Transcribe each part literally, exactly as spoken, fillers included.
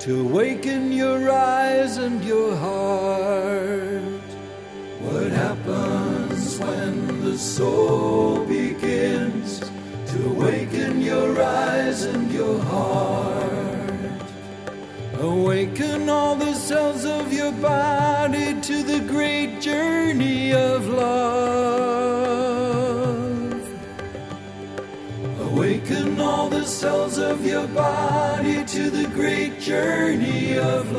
to awaken your eyes and your heart. What happens when the soul begins to awaken your eyes and your heart? Awaken all the cells of your body to the great journey of love. Awaken all the cells of your body to the great journey of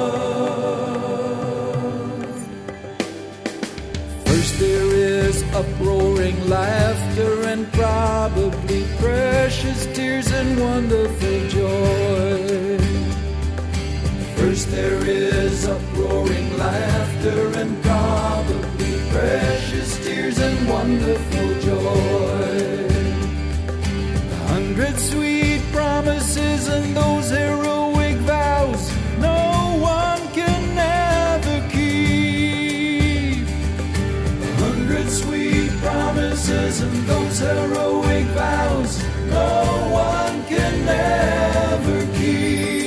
love. First there is uproaring laughter and probably precious tears and wonderful joy. First there is uproaring laughter and probably precious tears and wonderful joy. A hundred sweet promises and those heroic vows no one can ever keep. A hundred sweet promises and those heroic vows no one can ever keep.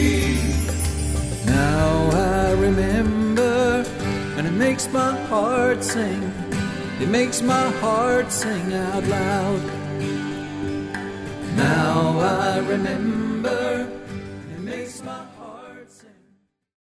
Now I remember, and it makes my heart sing. It makes my heart sing out loud. Now I remember, and it makes my heart sing.